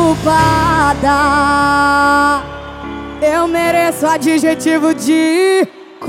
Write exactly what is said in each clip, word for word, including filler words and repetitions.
culpada. Eu mereço adjetivo de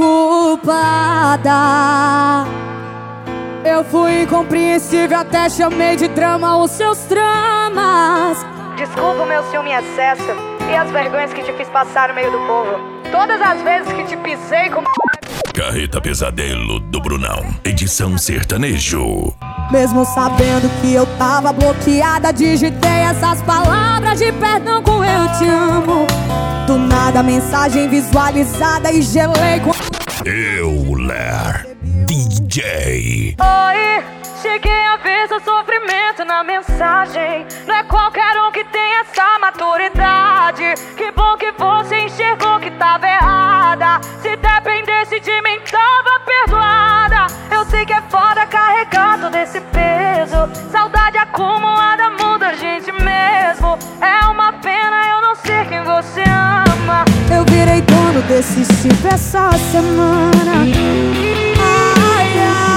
culpada. Eu fui incompreensível, até chamei de drama os seus dramas. Desculpa o meu ciúme em excesso e as vergonhas que te fiz passar no meio do povo. Todas as vezes que te pisei como... Carreta Pesadelo do Brunão, edição sertanejo. Mesmo sabendo que eu tava bloqueada, digitei essas palavras de perdão com eu te amo. Do nada mensagem visualizada e gelei com... Eu, Ler, D J. Oi, cheguei a ver seu sofrimento na mensagem. Não é qualquer um que tem essa maturidade. Que bom que você enxergou que tava errada. Se dependesse de mim tava perdoada. Eu sei que é foda carregar todo esse peso. Saudade acumulada muda a gente mesmo. É uma pena eu não ser quem você ama. Eu virei dono desse chip essa semana. Ai,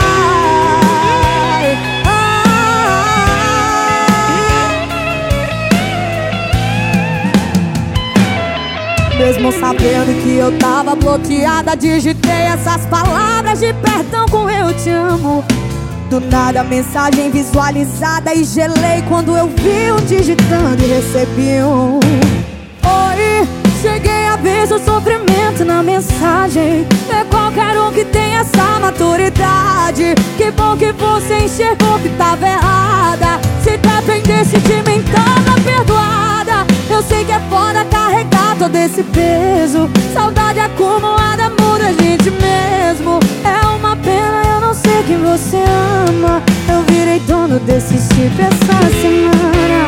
ai, ai. Mesmo sabendo que eu tava bloqueada, digitei essas palavras de perdão com eu te amo. Do nada mensagem visualizada e gelei quando eu vi um digitando e recebi um oi. Cheguei a ver seu sofrimento na mensagem. Não é qualquer um que tem essa maturidade. Que bom que você enxergou que tava errada. Se dependesse de mim tava perdoada. Eu sei que é foda carregar todo esse peso. Saudade acumulada muda a gente mesmo. É uma pena eu não sei quem você ama. Eu virei dono desse chip essa semana.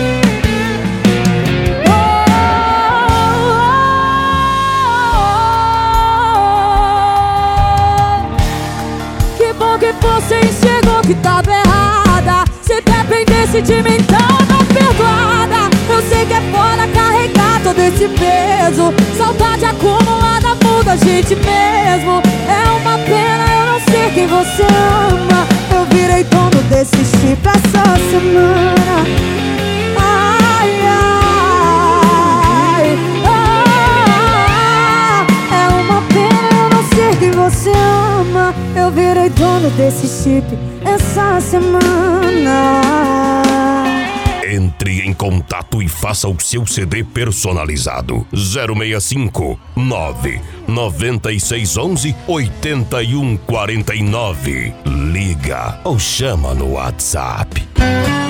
Que você enxergou que tava errada. Se dependesse de mim tava perdoada. Eu sei que é foda carregar todo esse peso. Saudade acumulada muda a gente mesmo. É uma pena eu não ser quem você ama. Eu virei dono desse chip essa semana. Ai, ai, ah, é uma pena eu não ser quem você ama. Eu virei dono desse chip essa semana. Entre em contato e faça o seu C D personalizado. zero seis cinco, nove nove seis um um, oito um quatro nove. Liga ou chama no WhatsApp.